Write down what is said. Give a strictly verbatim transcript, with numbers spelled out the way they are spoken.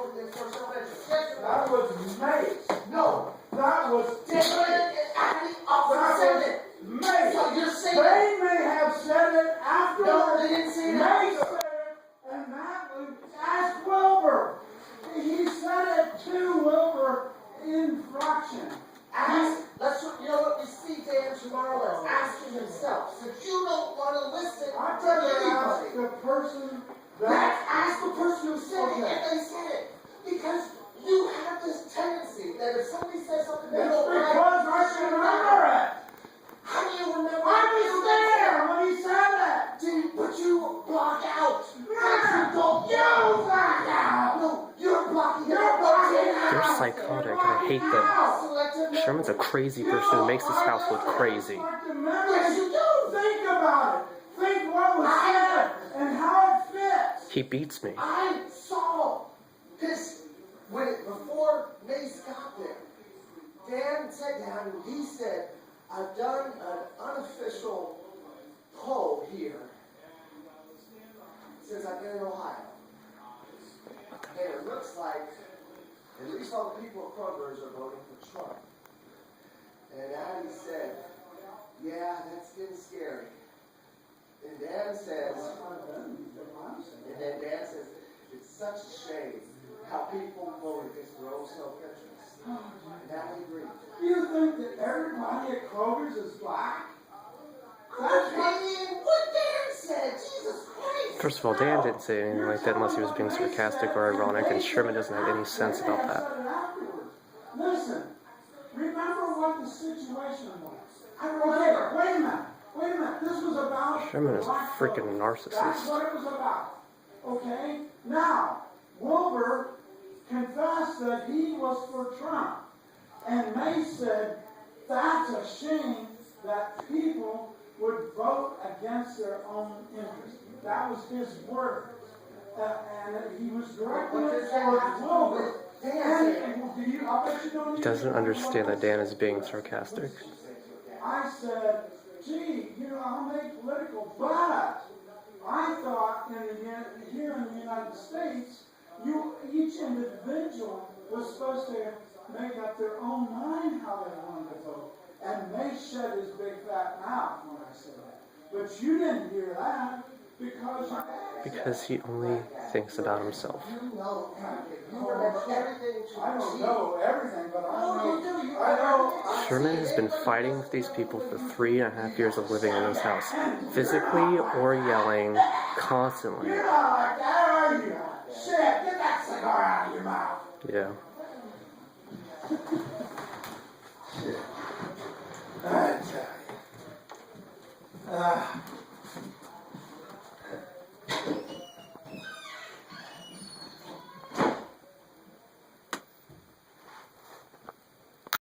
That was May. No. That was Different and acting opposite said it. May. So you're saying They may have said it after. No, they didn't say it May after. said it, and that was, ask Wilbur. He said it to Wilbur in fraction. Ask, let's, you know what, we see Dan tomorrow, let's ask him himself. Since you don't want to listen I to tell you, ask anybody. the person that. Let's ask the person who said it, Okay. if they said it. Because you have this tendency that if somebody says something they It's don't like, because I should remember it. how do you remember? I was there when he said it. Did, but you block out. No, Because you don't you block out. No, you're blocking You're out. blocking They're out. psychotic. I hate them. Selective Sherman's a crazy person who makes this house look crazy. Yes, you do. Think about it. Think what was said and how it fits. He beats me. I saw this when it, before Mace got there. Dan said to him, he said, I've done an unofficial poll here since I've been in Ohio. And it looks like at least all the people at Kroger's are voting for Trump. And Addie said, yeah, that's getting scary. And Dan says, and then Dan says, it's such a shame how people vote against their own self-interest. And that we agree. Do you think that everybody at Kroger's is black? That's what Opinion, what Dan said, Jesus Christ. First of all, Dan didn't say anything like that unless he was being sarcastic or ironic, and Sherman doesn't have any sense about that. Listen, remember what the situation was. I remember. Wait a minute. Wait a minute. This was about. Sherman is a black freaking folks. narcissist. That's what it was about. Okay? Now, Wilbur confessed that he was for Trump. And May said, that's a shame that people would vote against their own interests. That was his word. Uh, and he was directing What it does that towards have to do Wilbur. with Dan? And, and do you, I bet you don't He even doesn't know understand what that Dan is being sarcastic. I said, gee, you know, I'll make political, but I thought in the, here in the United States, you, each individual was supposed to make up their own mind how they wanted to vote. And May shut his big fat mouth when I said that. But you didn't hear that because Because he only thinks about himself. You know, you remember everything to I don't T. know everything, but I Oh, know. you do. You I know. Sherman has been fighting with these people for three and a half years of living in this house, physically or yelling, constantly. You're not like that, are you? Shit, get that cigar out of your mouth. Yeah. I tell you. Uh,